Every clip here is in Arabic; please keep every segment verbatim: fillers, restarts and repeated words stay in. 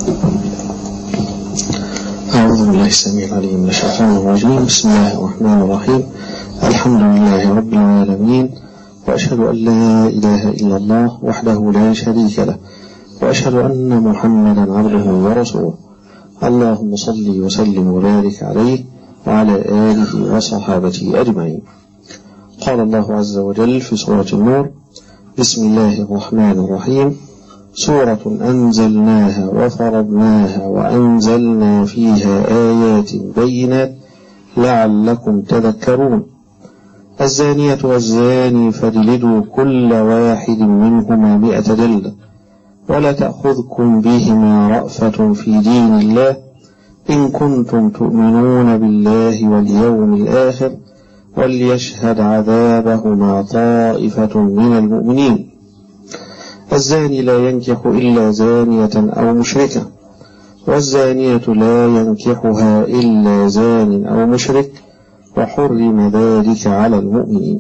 أعوذ بالله السميع العليم من الشيطان الرجيم. بسم الله الرحمن الرحيم. الحمد لله رب العالمين، وأشهد أن لا إله إلا الله وحده لا شريك له، وأشهد أن محمدا عبده ورسوله. اللهم صل وسلم وبارك عليه وعلى آله وصحابته أجمعين. قال الله عز وجل في سورة النور: بسم الله الرحمن الرحيم. سورة أنزلناها وفرضناها وأنزلنا فيها آيات بينات لعلكم تذكرون. الزانية والزاني فاجلدوا كل واحد منهما مئة جلدة، ولا تأخذكم بهما رأفة في دين الله إن كنتم تؤمنون بالله واليوم الآخر، وليشهد عذابهما طائفة من المؤمنين. الزاني لا ينكح إلا زانية أو مشركة، والزانية لا ينكحها إلا زان أو مشرك، وحرم ذلك على المؤمنين.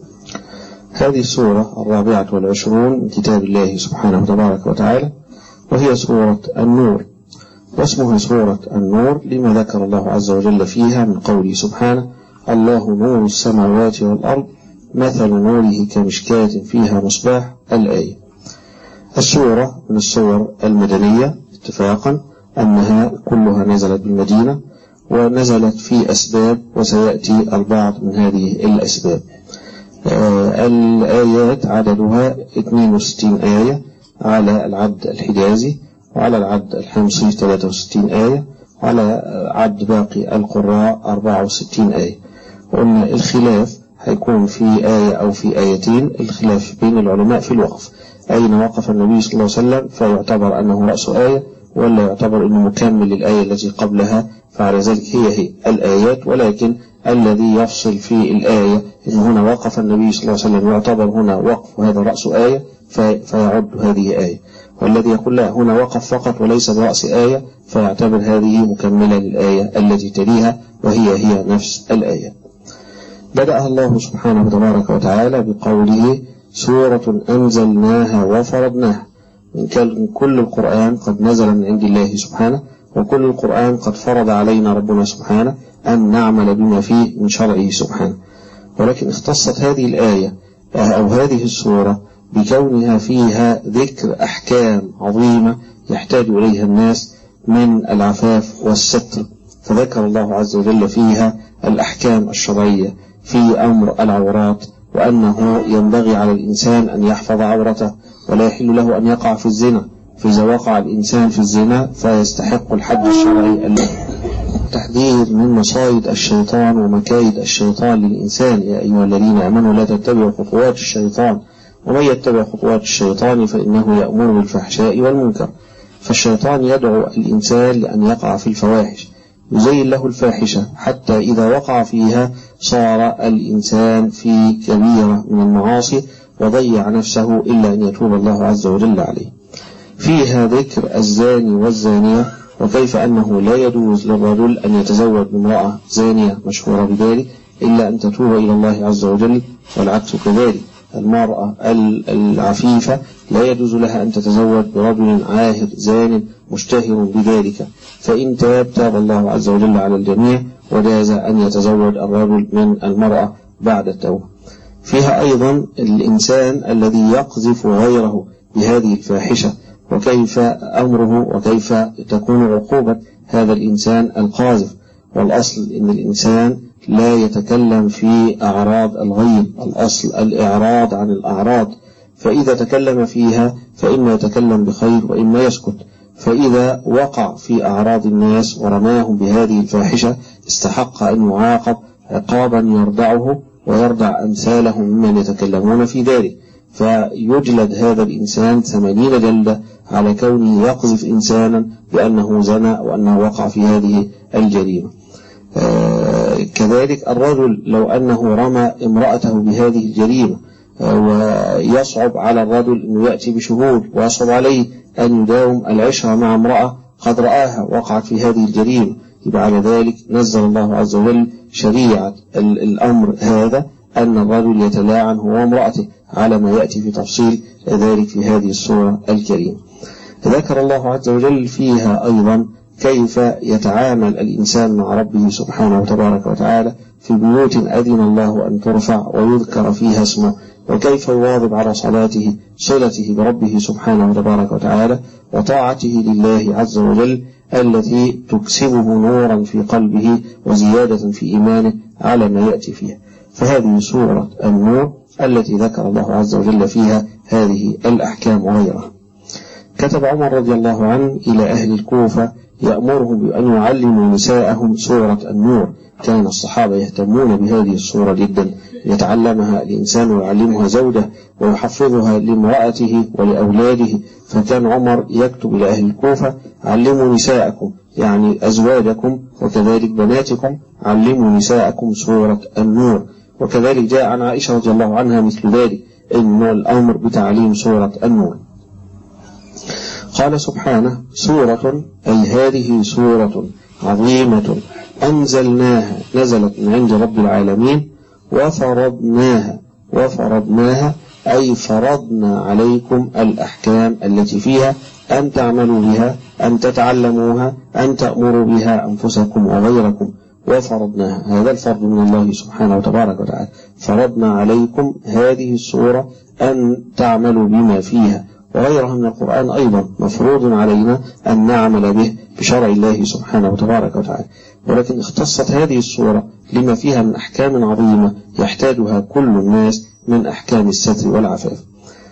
هذه السورة الرابعة والعشرون من كتاب الله سبحانه وتبارك وتعالى، وهي سورة النور. واسمها سورة النور لما ذكر الله عز وجل فيها من قوله سبحانه: الله نور السماوات والأرض مثل نوره كمشكاة فيها مصباح. الآية. السورة من السور المدنية اتفاقا، أنها كلها نزلت بالمدينة، ونزلت في أسباب، وسيأتي البعض من هذه الأسباب. آه الآيات عددها اثنين وستين آية على العد الحجازي، وعلى العد الحمصي ثلاثة وستين آية، وعلى عد باقي القراء أربعة وستين آية. وقلنا الخلاف هيكون في آية أو في آيتين، الخلاف بين العلماء في الوقف، أين وقف النبي صلى الله عليه وسلم فيعتبر أنه رأس آية، ولا يعتبر أنه مكمل للآية التي قبلها، فعلى ذلك هي هي الآيات. ولكن الذي يفصل في الآية إن هنا وقف النبي صلى الله عليه وسلم يعتبر هنا وقف وهذا رأس آية فيعد هذه آية، والذي يقول لا هنا وقف فقط وليس برأس آية فيعتبر هذه مكملة للآية التي تليها، وهي هي نفس الآية. بدأ الله سبحانه وتبارك وتعالى بقوله: سورة أنزلناها وفرضناها. من كل القرآن قد نزل من عند الله سبحانه، وكل القرآن قد فرض علينا ربنا سبحانه أن نعمل بما فيه من شرعه سبحانه. ولكن اختصت هذه الآية أو هذه السورة بكونها فيها ذكر أحكام عظيمة يحتاج إليها الناس من العفاف والستر، فذكر الله عز وجل فيها الأحكام الشرعية في أمر العورات، وأنه ينبغي على الإنسان أن يحفظ عورته، ولا يحل له أن يقع في الزنا، فإذا وقع الإنسان في الزنا فيستحق الحد الشرعي. التحذير من مصائد الشيطان ومكايد الشيطان للإنسان: يا أيها الذين آمنوا لا تتبعوا خطوات الشيطان، ومن يتبع خطوات الشيطان فإنه يأمر بالفحشاء والمنكر. فالشيطان يدعو الإنسان لأن يقع في الفواحش، يزين له الفاحشة حتى إذا وقع فيها صار الإنسان في كبيرة من المعاصي وضيع نفسه إلا أن يتوب الله عز وجل عليه. فيها ذكر الزاني والزانية، وكيف أنه لا يجوز للرجل أن يتزوج بامرأة زانية مشهورة بذلك إلا أن تتوب إلى الله عز وجل، والعكس كذلك. المرأة العفيفة لا يجوز لها أن تتزوج برجل عاهر زان مشتهر بذلك، فإن تاب تاب الله عز وجل على الجميع، وجاز أن يتزوج الرجل من المرأة بعد التوبة. فيها أيضا الإنسان الذي يقذف غيره بهذه الفاحشة، وكيف أمره وكيف تكون عقوبة هذا الإنسان القاذف. والأصل إن الإنسان لا يتكلم في أعراض الغيب، الأصل الإعراض عن الأعراض، فإذا تكلم فيها فإما يتكلم بخير وإما يسكت. فإذا وقع في أعراض الناس ورماهم بهذه الفاحشة استحق أن يعاقب عقابا يردعه ويردع أمثالهم ممن يتكلمون في ذلك، فيجلد هذا الإنسان ثمانين جلدة على كونه يقذف إنسانا بأنه زنى وأنه وقع في هذه الجريمة. آه كذلك الرجل لو أنه رمى امرأته بهذه الجريمة، آه ويصعب على الرجل أن يأتي بشهود، ويصعب عليه أن يداوم العشرة مع امرأة قد رآها وقعت في هذه الجريمة، يبقى على ذلك نزل الله عز وجل شريعة الأمر هذا أن الرجل يتلاعن هو وامرأته، على ما يأتي في تفصيل ذلك في هذه السورة الكريمة. ذكر الله عز وجل فيها أيضا كيف يتعامل الإنسان مع ربه سبحانه وتبارك وتعالى في بيوت أذن الله أن ترفع ويذكر فيها اسمه، وكيف يواظب على صلاته صلته بربه سبحانه وتبارك وتعالى وطاعته لله عز وجل التي تكسبه نورا في قلبه وزيادة في إيمانه على ما يأتي فيها. فهذه سورة النور التي ذكر الله عز وجل فيها هذه الأحكام وغيرها. كتب عمر رضي الله عنه إلى أهل الكوفة يأمرهم بأن يعلموا نساءهم سورة النور. كان الصحابة يهتمون بهذه السورة جدا، يتعلمها الإنسان ويعلمها زوجه ويحفظها لامرأته ولأولاده. فكان عمر يكتب إلى أهل الكوفة: علموا نساءكم، يعني أزواجكم وكذلك بناتكم، علموا نساءكم سورة النور. وكذلك جاء عن عائشة رضي الله عنها مثل ذلك، إن الأمر بتعليم سورة النور. قال سبحانه: سورة أي هذه سورة عظيمة أنزلناها، نزلت من عند رب العالمين، وفرضناها، وفرضناها أي فرضنا عليكم الأحكام التي فيها أن تعملوا بها، أن تتعلموها، أن تأمروا بها أنفسكم وغيركم. وفرضناها، هذا الفرض من الله سبحانه وتبارك وتعالى. فرضنا عليكم هذه السورة أن تعملوا بما فيها، وغيرها من القرآن أيضا مفروض علينا أن نعمل به بشرع الله سبحانه وتبارك وتعالى. ولكن اختصت هذه السورة لما فيها من أحكام عظيمة يحتاجها كل الناس من أحكام الستر والعفاف.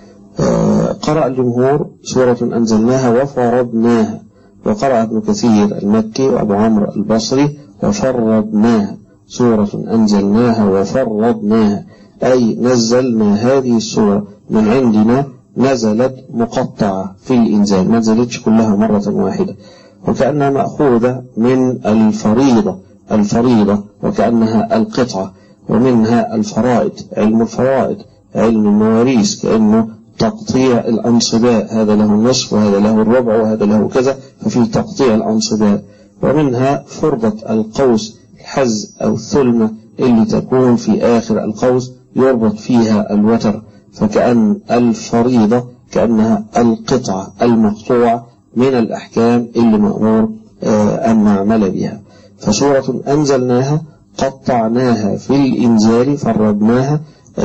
آه قرأ الجمهور: سورة أنزلناها وفرضناها، وقرأ ابن كثير المكي وأبو عمرو البصري: وفرضناها، سورة أنزلناها وفرضناها، أي نزلنا هذه السورة من عندنا، نزلت مقطعة في الإنزال، ما نزلتش كلها مرة واحدة، وكأنها مأخوذة من الفريضة، الفريضة وكأنها القطعة، ومنها الفرائض، علم الفرائض، علم المواريث، كأنه تقطيع الأنصباء، هذا له النصف وهذا له الربع وهذا له كذا، ففي تقطيع الأنصباء. ومنها فرضة القوس، الحز أو الثلمة اللي تكون في آخر القوس يربط فيها الوتر، فكأن الفريضة كأنها القطعة المقطوعة من الأحكام اللي مأمور أن نعمل بها. فسورة أنزلناها قطعناها في الإنزال، فرضناها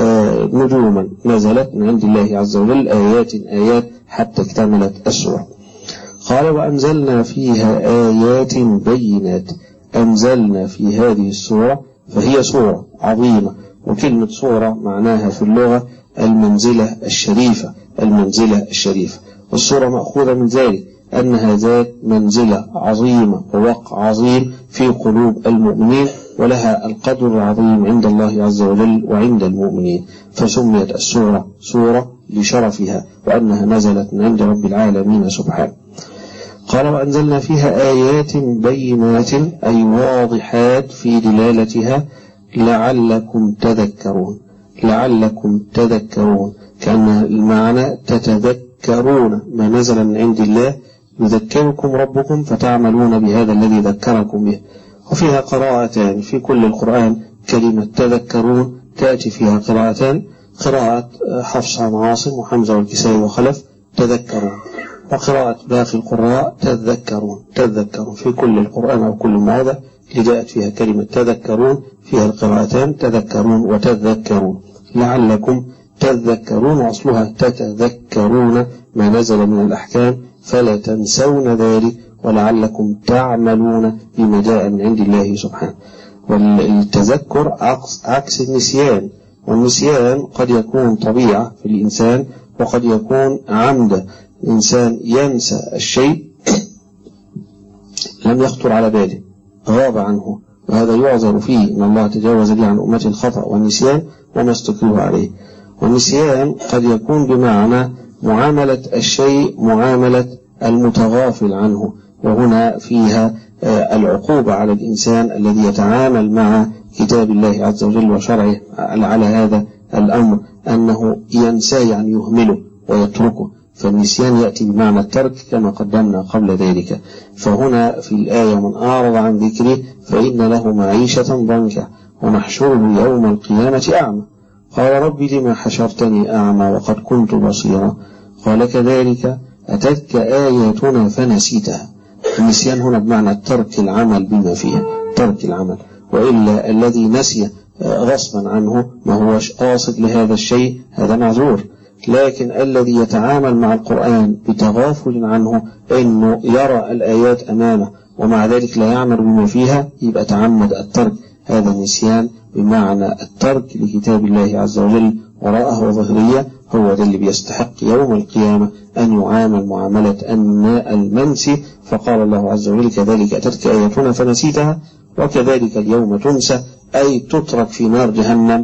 نجوما نزلت من عند الله عز وجل، آيات آيات حتى اكتملت السورة. قال: وأنزلنا فيها آيات بينات. أنزلنا في هذه السورة، فهي سورة عظيمة، وكلمة سورة معناها في اللغة المنزلة الشريفة، المنزلة الشريفة، والسورة مأخوذة من ذلك أنها ذات منزلة عظيمة ووقع عظيم في قلوب المؤمنين، ولها القدر العظيم عند الله عز وجل وعند المؤمنين، فسميت السورة سورة لشرفها وأنها نزلت من عند رب العالمين سبحانه. قال: وأنزلنا فيها آيات بينات أي واضحات في دلالتها لعلكم تذكرون، لعلكم تذكرون، كأن المعنى تتذكرون ما نزل من عند الله، يذكركم ربكم فتعملون بهذا الذي ذكركم به. وفيها قراءتان في كل القرآن، كلمة تذكرون تأتي فيها قراءتان، قراءة حفص عن عاصم وحمزة والكسائي وخلف تذكرون، وقراءة باقي القراء تذكرون، تذكرون في كل القرآن أو كل ما هذا جاءت فيها كلمة تذكرون، فيها القراءتان تذكرون وتذكرون، لعلكم تذكرون، وأصلها تتذكرون ما نزل من الأحكام فلا تنسون ذلك، ولعلكم تعملون بما جاء من عند الله سبحانه. والتذكر عكس النسيان، والنسيان قد يكون طبيعة في الإنسان وقد يكون عمدا، الإنسان ينسى الشيء لم يخطر على باله، غاب عنه، وهذا يعذر فيه إن الله تجاوز لي عن أمتي الخطأ والنسيان وما استكرهوا عليه. والنسيان قد يكون بمعنى معاملة الشيء معاملة المتغافل عنه، وهنا فيها العقوبة على الإنسان الذي يتعامل مع كتاب الله عز وجل وشرعه على هذا الأمر، أنه ينسى يعني يهمله ويتركه، فالنسيان يأتي بمعنى الترك كما قدمنا قبل ذلك. فهنا في الآية: من أعرض عن ذكري فإن له معيشة ضنكا ونحشره يوم القيامة أعمى. قال: رب لما حشرتني أعمى وقد كنت بصيرا. قال: كذلك أتتك آياتنا فنسيتها. النسيان هنا بمعنى ترك العمل بما فيها، ترك العمل، وإلا الذي نسي غصبا عنه ما هوش قاصد لهذا الشيء هذا معذور، لكن الذي يتعامل مع القرآن بتغافل عنه إنه يرى الآيات أمامه ومع ذلك لا يعمل بما فيها يبقى تعمد الترك. هذا النسيان بمعنى الترك لكتاب الله عز وجل وراءه وظهرية، هو ذا اللي بيستحق يوم القيامة أن يعامل معاملة المنسي. فقال الله عز وجل كذلك أتتك آياتنا فنسيتها وكذلك اليوم تنسى، أي تترك في نار جهنم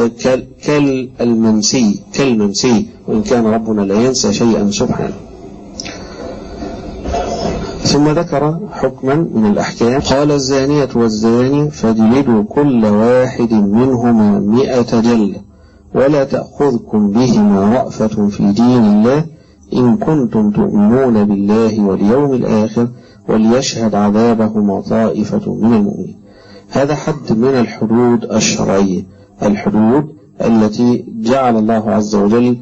كالمنسي كالمنسي وإن كان ربنا لا ينسى شيئا سبحانه. ثم ذكر حكما من الأحكام، قال الزانية والزاني فاجلدوا كل واحد منهما مئة جلدة ولا تأخذكم بهما رأفة في دين الله إن كنتم تؤمنون بالله واليوم الآخر وليشهد عذابهما طائفة من المؤمنين. هذا حد من الحدود الشرعية، الحدود التي جعل الله عز وجل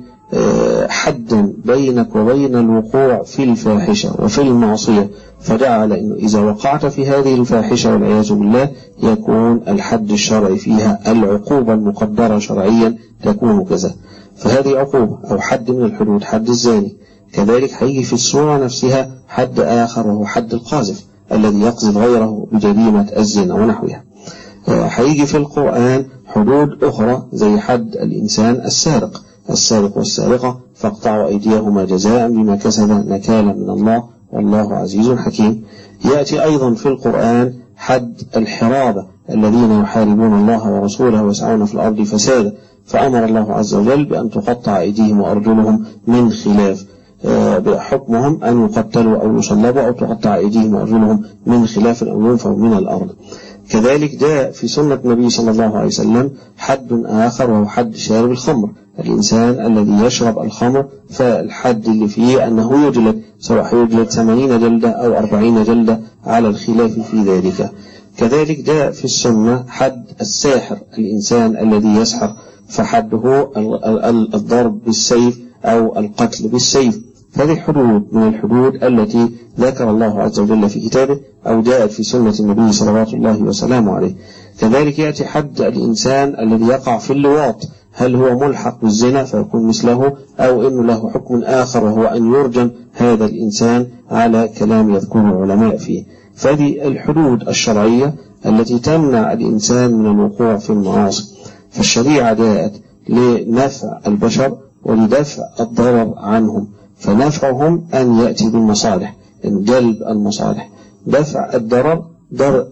حدا بينك وبين الوقوع في الفاحشة وفي المعصية، فجعل إنه إذا وقعت في هذه الفاحشة والعياذ بالله يكون الحد الشرعي فيها العقوبة المقدرة شرعيا تكون كذا. فهذه عقوبة أو حد من الحدود، حد الزاني. كذلك هيجي في السورة نفسها حد آخر وهو حد القاذف الذي يقذف غيره بجريمة الزنا ونحوها. هيجي في القرآن حدود أخرى زي حد الإنسان السارق، السارق والسارقة فاقطعوا أيديهما جزاء بما كسب نكالا من الله والله عزيز حكيم. يأتي أيضا في القرآن حد الحرابة الذين يحاربون الله ورسوله ويسعون في الأرض فسادا، فأمر الله عز وجل بأن تقطع أيديهم وأرجلهم من خلاف، بحكمهم أن يقتلوا أو يصلبوا أو تقطع أيديهم وأرجلهم من خلاف أو ينفوا من الأرض. كذلك جاء في سنة النبي صلى الله عليه وسلم حد آخر وهو حد شارب الخمر، الإنسان الذي يشرب الخمر فالحد اللي فيه أنه يجلد، سواء يجلد ثمانين جلدة أو أربعين جلدة على الخلاف في ذلك. كذلك جاء في السنة حد الساحر، الإنسان الذي يسحر فحده الضرب بالسيف أو القتل بالسيف. هذه حدود من الحدود التي ذكر الله عز وجل في كتابه أو جاءت في سنة النبي صلوات الله وسلامه عليه. كذلك يأتي حد الإنسان الذي يقع في اللواط، هل هو ملحق بالزنا فيكون مثله أو إنه له حكم آخر وهو أن يرجم هذا الإنسان على كلام يذكره العلماء فيه. فهذه الحدود الشرعية التي تمنع الإنسان من الوقوع في المعاصي. فالشريعة جاءت لنفع البشر ولدفع الضرر عنهم، فنفعهم أن يأتي بالمصالح، إن جلب المصالح، دفع الضرر درء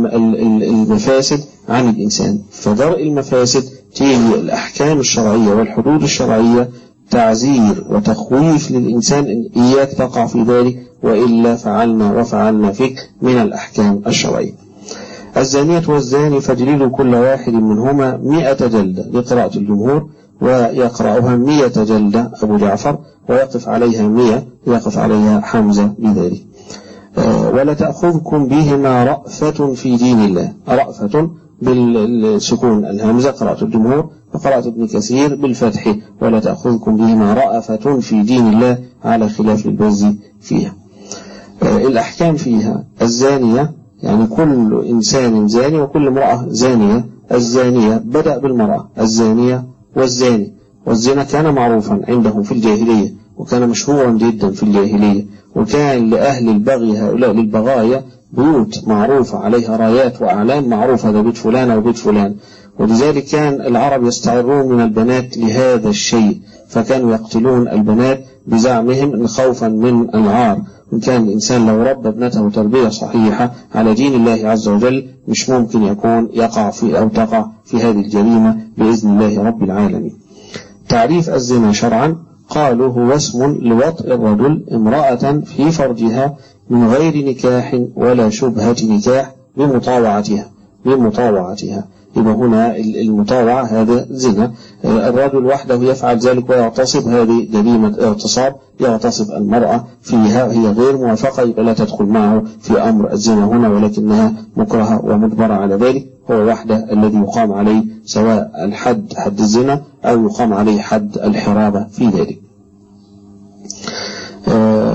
المفاسد عن الإنسان. فدرء المفاسد تيجي الأحكام الشرعية والحدود الشرعية تعزير وتخويف للإنسان إن إياك تقع في ذلك وإلا فعلنا وفعلنا فيك من الأحكام الشرعية. الزانية والزاني فاجلدوا كل واحد منهما مئة جلدة لقراءة الجمهور، ويقرأها مئة جلدة أبو جعفر، ويقف عليها مئة يقف عليها حمزة بذلك. أه ولا تأخذكم بهما رأفة في دين الله، رأفة بالسكون الهمزة قراءة الجمهور، وقراءة ابن كثير بالفتح ولا تأخذكم بهما رأفة في دين الله على خلاف البزي فيها. أه الأحكام فيها الزانية يعني كل إنسان زاني وكل امرأة زانية. الزانية بدأ بالمرأة الزانية والزاني، والزنا كان معروفا عندهم في الجاهلية وكان مشهورا جدا في الجاهلية، وكان لأهل البغي هؤلاء للبغايا بيوت معروفة عليها رايات وأعلام معروفة، هذا بيت فلان أو بيت فلان. ولذلك كان العرب يستعرون من البنات لهذا الشيء، فكانوا يقتلون البنات بزعمهم خوفا من العار. إن كان الإنسان لو ربى ابنته تربية صحيحة على دين الله عز وجل مش ممكن يكون يقع في أو تقع في هذه الجريمة بإذن الله رب العالمين. تعريف الزنا شرعا قالوا هو اسم لوطء الرجل امرأة في فرجها من غير نكاح ولا شبهة نكاح بمطاوعتها بمطاوعتها يبقى هنا المطاوعة هذا زنا، الرجل وحده يفعل ذلك ويغتصب، هذه جريمة اغتصاب، يغتصب المرأة فيها هي غير موافقة يبقى لا تدخل معه في أمر الزنا هنا، ولكنها مكرهة ومجبرة على ذلك، هو وحده الذي يقام عليه سواء الحد حد الزنا أو يقام عليه حد الحرابة في ذلك.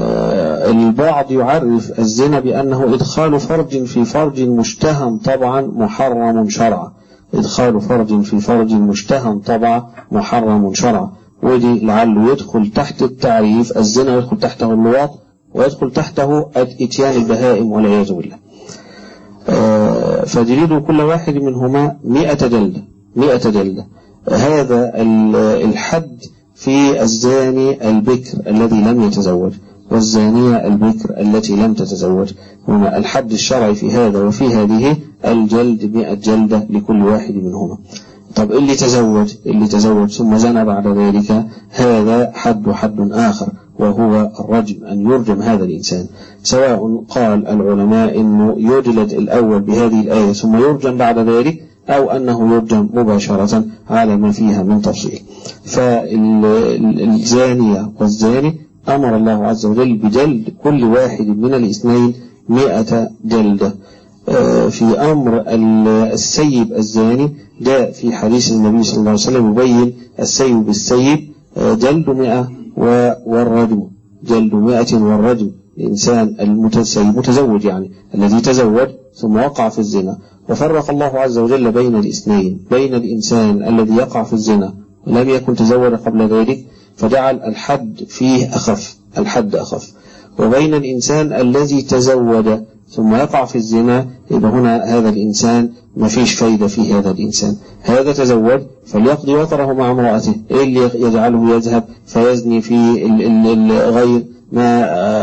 البعض يعرف الزنا بأنه إدخال فرج في فرج مشتهى طبعا محرم شرعا، إدخال فرج في فرج مشتهى طبعا محرم شرعا، ودي لعله يدخل تحت التعريف الزنا، ويدخل تحته اللواط، ويدخل تحته إتيان البهائم والعياذ بالله. فجلدوا كل واحد منهما مئة جلدة مئة جلدة. هذا الحد في الزاني البكر الذي لم يتزوج والزانية البكر التي لم تتزوج، هنا الحد الشرعي في هذا وفي هذه الجلد مئة جلدة لكل واحد منهما. طب اللي تزوج اللي تزوج ثم زنى بعد ذلك هذا حد حد آخر، وهو الرجم، أن يرجم هذا الإنسان، سواء قال العلماء أنه يجلد الأول بهذه الآية ثم يرجم بعد ذلك، أو أنه يرجم مباشرة على ما فيها من تفصيل. فالزانية والزاني أمر الله عز وجل بجلد كل واحد من الاثنين مئة جلدة. في أمر السيب الزاني جاء في حديث النبي صلى الله عليه وسلم يبين السيب بالسيب جلد مئة والرجم جلد مئة والرجم. الإنسان المتزوج يعني الذي تزوج ثم وقع في الزنا، وفرق الله عز وجل بين الاثنين، بين الإنسان الذي يقع في الزنا ولم يكن تزوج قبل ذلك فجعل الحد فيه أخف الحد أخف، وبين الإنسان الذي تزوج ثم يقع في الزنا، يبقى هنا هذا الإنسان ما فيش فايدة في هذا الإنسان. هذا تزوج فليقضي وطره مع امرأته، إيه اللي يجعله يذهب فيزني في غير ما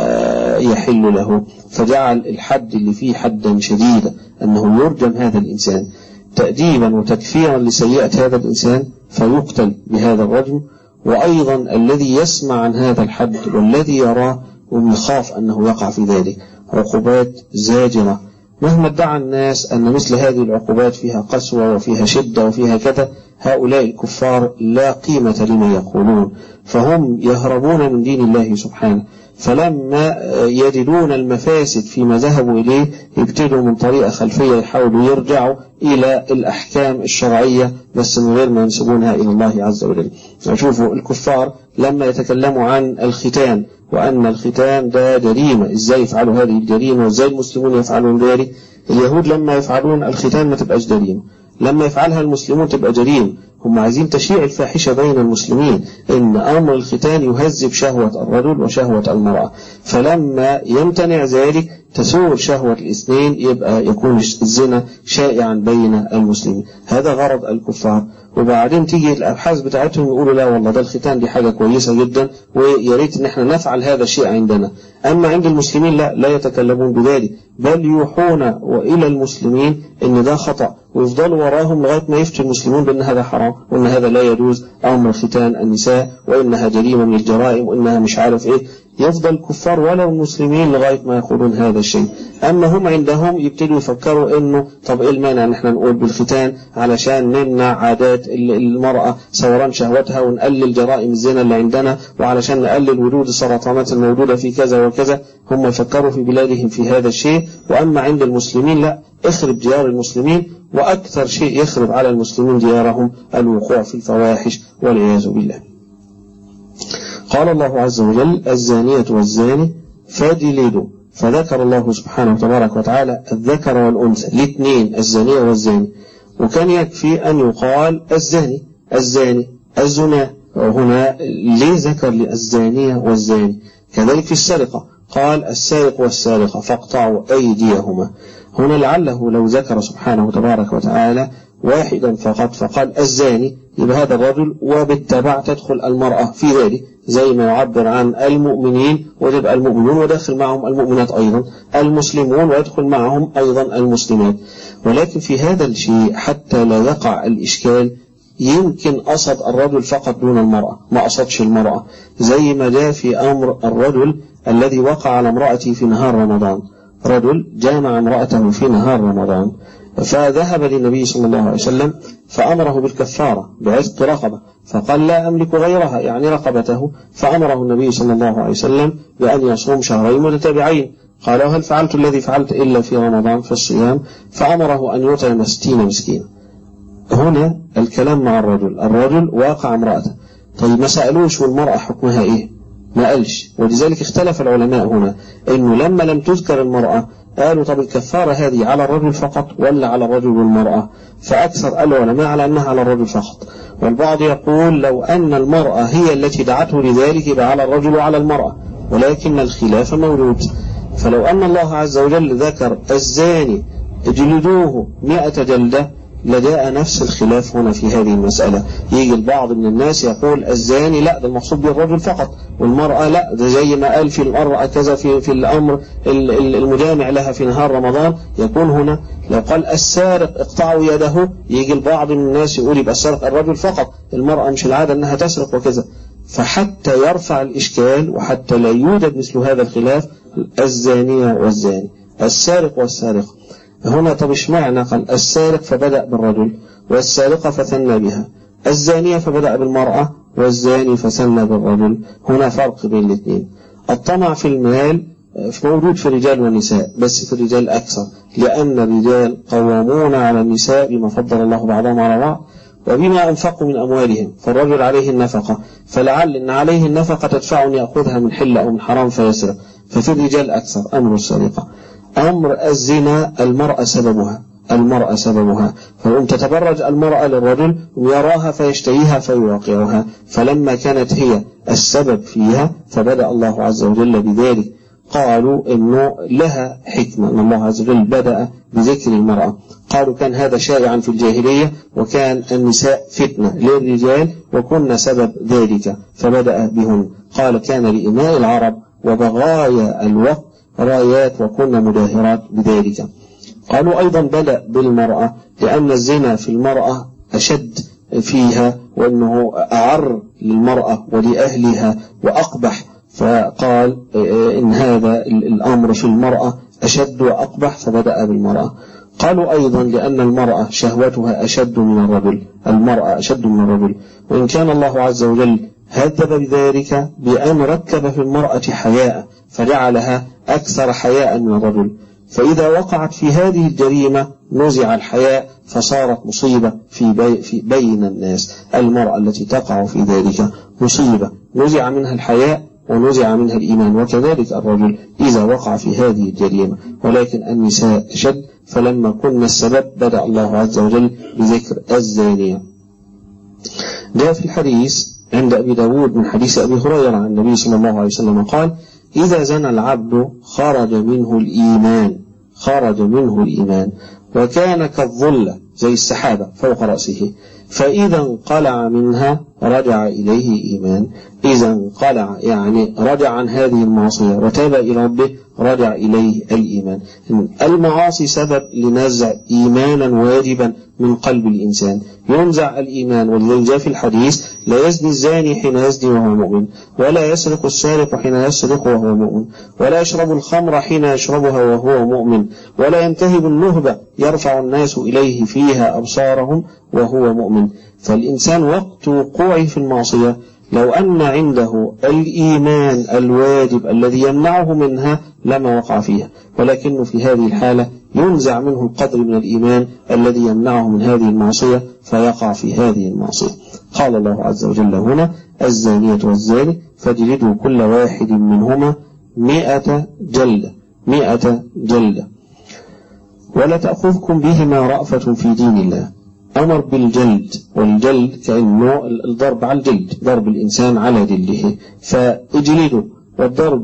يحل له، فجعل الحد اللي فيه حدا شديدا أنه يرجم هذا الإنسان تأديبا وتكفيرا لسيئة هذا الإنسان فيقتل بهذا الرجم. وأيضا الذي يسمع عن هذا الحد والذي يراه ويخاف أنه يقع في ذلك عقوبات زاجرة، مهما ادعى الناس أن مثل هذه العقوبات فيها قسوة وفيها شدة وفيها كذا، هؤلاء الكفار لا قيمة لما يقولون، فهم يهربون من دين الله سبحانه، فلما يجدون المفاسد فيما ذهبوا إليه يبتدوا من طريقة خلفية يحاولوا يرجعوا إلى الأحكام الشرعية بس من غير ما ينسبونها إلى الله عز وجل. شوفوا الكفار لما يتكلموا عن الختان وأن الختان ده جريمة، إزاي يفعلوا هذه الجريمة وإزاي المسلمون يفعلون ذلك. اليهود لما يفعلون الختان ما تبقاش جريمة، لما يفعلها المسلمون تبقى جريمة. هم عايزين تشيع الفاحشة بين المسلمين، إن أمر الختان يهذب شهوة الرجل وشهوة المرأة، فلما يمتنع ذلك تسور شهوة الاثنين، يبقى يكون الزنا شائعا بين المسلمين. هذا غرض الكفار. وبعدين تيجي الأبحاث بتاعتهم يقولوا لا والله ده الختان دي حاجة كويسة جدا وياريت ان احنا نفعل هذا الشيء عندنا. أما عند المسلمين لا لا يتكلمون بذلك، بل يوحون وإلى المسلمين ان ده خطأ، ويفضلوا وراهم لغاية ما يفتي المسلمون بأن هذا حرام وأن هذا لا يجوز أمر ختان النساء وإنها جريمة من الجرائم وإنها مش عارف إيه. يفضل الكفار ولا المسلمين لغاية ما يقولون هذا الشيء. أما هم عندهم يبتدوا يفكروا إنه طب إيه المانع إن احنا نقول بالختان علشان نمنع عادات المرأة ثوران شهوتها ونقلل جرائم الزنا اللي عندنا، وعلشان نقلل وجود السرطانات الموجودة في كذا وكذا. هم يفكروا في بلادهم في هذا الشيء. وأما عند المسلمين لا، اخرب ديار المسلمين، وأكثر شيء يخرب على المسلمين ديارهم الوقوع في الفواحش والعياذ بالله. قال الله عز وجل الزانية والزاني فاجلدوا، فذكر الله سبحانه وتبارك وتعالى الذكر والأنثى الاثنين الزانية والزاني، وكان يكفي أن يقال الزاني الزاني الزنا. وهنا ليه ذكر الزانية والزاني؟ كذلك في السرقة قال السارق والسارقة فاقطعوا أيديهما. هنا لعله لو ذكر سبحانه وتبارك وتعالى واحدا فقط فقال الزاني، يبقى هذا الرجل وبالتبع تدخل المرأة في ذلك، زي ما يعبر عن المؤمنين وتبقى المؤمنون وداخل معهم المؤمنات أيضا، المسلمون ويدخل معهم أيضا المسلمات. ولكن في هذا الشيء حتى لا يقع الإشكال يمكن قصد الرجل فقط دون المرأة، ما قصدش المرأة، زي ما جاء في أمر الرجل الذي وقع على امرأته في نهار رمضان. رجل جامع امرأته في نهار رمضان فذهب للنبي صلى الله عليه وسلم فأمره بالكفارة بعتق رقبة، فقال لا أملك غيرها يعني رقبته، فأمره النبي صلى الله عليه وسلم بأن يصوم شهرين متتابعين. قال هل فعلت الذي فعلت إلا في رمضان في الصيام؟ فأمره أن يطعم ستين مسكين. هنا الكلام مع الرجل، الرجل واقع امرأته، طيب ما سألوش والمرأة حكمها إيه؟ ما قالش. ولذلك اختلف العلماء هنا انه لما لم تذكر المرأة قالوا طب الكفارة هذه على الرجل فقط ولا على الرجل والمرأة؟ فأكثر العلماء على أنها على الرجل فقط، والبعض يقول لو أن المرأة هي التي دعته لذلك يبقى على الرجل وعلى المرأة، ولكن الخلاف موجود. فلو أن الله عز وجل ذكر الزاني اجلدوه مئة جلدة لجاء نفس الخلاف هنا في هذه المسألة. يجي البعض من الناس يقول الزاني لا ده المقصود بالرجل فقط، والمرأة لا ده زي ما قال في المرأة كذا في, في الأمر المجامع لها في نهار رمضان. يكون هنا لو قال السارق اقطعوا يده يجي البعض من الناس يقول يبقى السارق الرجل فقط، المرأة مش العادة أنها تسرق وكذا. فحتى يرفع الإشكال وحتى لا يوجد مثل هذا الخلاف الزانية والزاني السارق والسارقة هنا. طب اشمعنى قال السارق فبدأ بالرجل والسارقة فثنى بها، الزانية فبدأ بالمرأة والزاني فثنى بالرجل؟ هنا فرق بين الاثنين. الطمع في المال موجود في الرجال والنساء بس في الرجال أكثر، لأن الرجال قوامون على النساء بما فضل الله بعضهم على بعض وبما أنفقوا من أموالهم، فالرجل عليه النفقة، فلعل إن عليه النفقة تدفع أن يأخذها من حل أو من حرام فيسرق، ففي الرجال أكثر أمر السرقة. أمر الزنا المرأة سببها، المرأة سببها، فهم تتبرج المرأة للرجل ويراها فيشتهيها فيواقعها، فلما كانت هي السبب فيها فبدأ الله عز وجل بذلك. قالوا إنه لها حكمة أن الله عز وجل بدأ بذكر المرأة. قالوا كان هذا شائعا في الجاهلية وكان النساء فتنة للرجال وكنا سبب ذلك فبدأ بهن. قال كان لإماء العرب وبغايا الوقت رايات وكنا مداهرات بذلك. قالوا أيضا بدأ بالمرأة لأن الزنا في المرأة أشد فيها وأنه أعر للمرأة ولأهلها وأقبح، فقال إن هذا الأمر في المرأة أشد وأقبح فبدأ بالمرأة. قالوا أيضا لأن المرأة شهوتها أشد من الرجل، المرأة أشد من الرجل، وإن كان الله عز وجل هذب بذلك بأن ركب في المرأة حياء فجعلها أكثر حياء من الرجل، فإذا وقعت في هذه الجريمة نزع الحياء فصارت مصيبة في, بي في بين الناس. المرأة التي تقع في ذلك مصيبة، نزع منها الحياء ونزع منها الإيمان، وكذلك الرجل إذا وقع في هذه الجريمة، ولكن النساء أشد. فلما كنا السبب بدأ الله عز وجل بذكر الزانية. جاء في الحديث عند أبي داود من حديث أبي هريرة عن النبي صلى الله عليه وسلم قال إذا زنى العبد خرج منه الإيمان، خرج منه الإيمان وكان كالظلة زي السحابة فوق رأسه، فإذا انقلع منها رجع إليه إيمان. إذا انقلع يعني رجع عن هذه المعصية وتاب إلى ربه رجع إليه الإيمان. المعاصي سبب لنزع إيمانا واجبا من قلب الإنسان، ينزع الإيمان. ولذلك جاء في الحديث لا يزني الزاني حين يزني وهو مؤمن، ولا يسرق السارق حين يسرق وهو مؤمن، ولا يشرب الخمر حين يشربها وهو مؤمن، ولا ينتهب النهبة يرفع الناس إليه فيها أبصارهم وهو مؤمن. فالإنسان وقت وقوعه في المعصية لو أن عنده الإيمان الواجب الذي يمنعه منها لما وقع فيها، ولكنه في هذه الحالة ينزع منه القدر من الإيمان الذي يمنعه من هذه المعصية فيقع في هذه المعصية. قال الله عز وجل هنا الزانية والزاني فاجلدوا كل واحد منهما مئة جلدة، مئة جلدة، ولا تأخذكم بهما رأفة في دين الله. أمر بالجلد، والجلد كأنه الضرب على الجلد، ضرب الإنسان على جلده، فاجلدوا. والضرب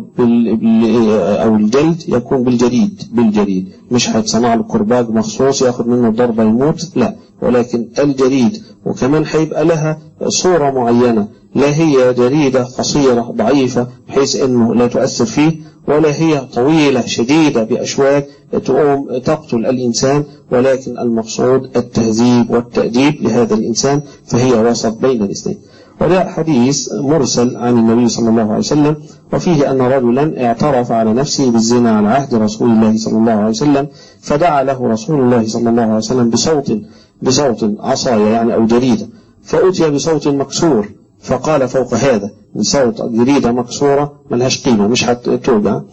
أو الجلد يكون بالجديد، بالجديد مش هيتصنع له كرباج مخصوص يأخذ منه الضربة يموت، لا، ولكن الجديد. وكمان هيبقى لها صورة معينة، لا هي جريدة قصيرة ضعيفة بحيث أنه لا تؤثر فيه، ولا هي طويلة شديدة بأشواك تقوم تقتل الإنسان، ولكن المقصود التهذيب والتأديب لهذا الإنسان، فهي وسط بين الاثنين. وجاء حديث مرسل عن النبي صلى الله عليه وسلم وفيه أن رجلا اعترف على نفسه بالزنا على عهد رسول الله صلى الله عليه وسلم، فدعا له رسول الله صلى الله عليه وسلم بصوت بصوت عصاية يعني أو جريدة، فأتي بصوت مكسور، فقال فوق هذا من صوت جريدة مكسورة ملهاش قيمة مش هتوجع،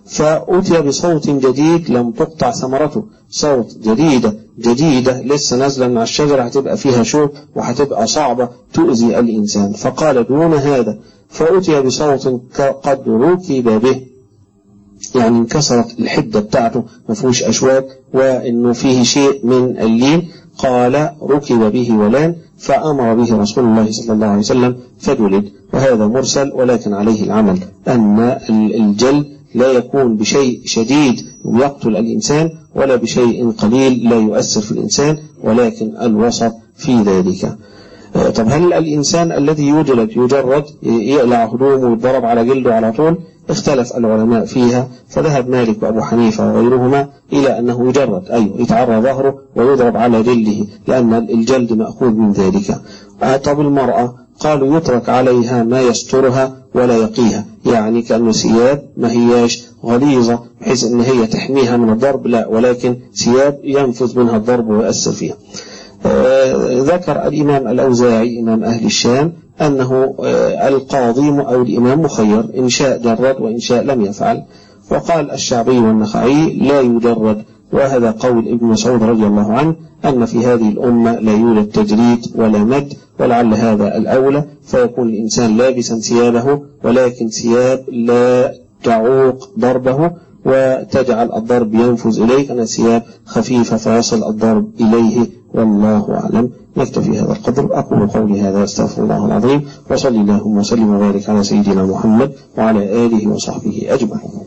فأتي بصوت جديد لم تقطع ثمرته، صوت جديدة جديدة لسه نازلة من الشجرة، هتبقى فيها شوك وهتبقى صعبة تؤذي الإنسان. فقال دون هذا. فأتي بصوت قد ركب به، يعني انكسرت الحدة بتاعته، ما فيهوش أشواك وإنه فيه شيء من اللين. قال ركب به ولان، فأمر به رسول الله صلى الله عليه وسلم فجلد. وهذا مرسل، ولكن عليه العمل، أن الجلد لا يكون بشيء شديد يقتل الإنسان ولا بشيء قليل لا يؤثر في الإنسان، ولكن الوسط في ذلك. طب هل الإنسان الذي يجلد يجرد يقلع هدومه ويضرب على جلده على طول؟ اختلف العلماء فيها، فذهب مالك وأبو حنيفة وغيرهما إلى أنه يجرد، أي يتعرى ظهره ويضرب على جلده، لأن الجلد مأخوذ من ذلك. طب المرأة قالوا يترك عليها ما يسترها ولا يقيها، يعني كأنه ثياب ما هياش غليظة بحيث أن هي تحميها من الضرب، لا، ولكن ثياب ينفذ منها الضرب ويؤثر فيها. آه ذكر الإمام الأوزاعي إمام أهل الشام أنه آه القاضي أو الإمام مخير، إن شاء جرد وإن شاء لم يفعل. وقال الشعبي والنخعي لا يجرد، وهذا قول ابن مسعود رضي الله عنه أن في هذه الأمة لا يوجد تجريد ولا مد، ولعل هذا الأولى، فيكون الإنسان لابسا ثيابه ولكن ثياب لا تعوق ضربه وتجعل الضرب ينفذ إليه، أن ثياب خفيفة فيصل الضرب إليه، والله أعلم. نكتفي هذا القدر. أقول قولي هذا، استغفر الله العظيم، وصلي اللهم وسلم وبارك على سيدنا محمد وعلى آله وصحبه أجمعين.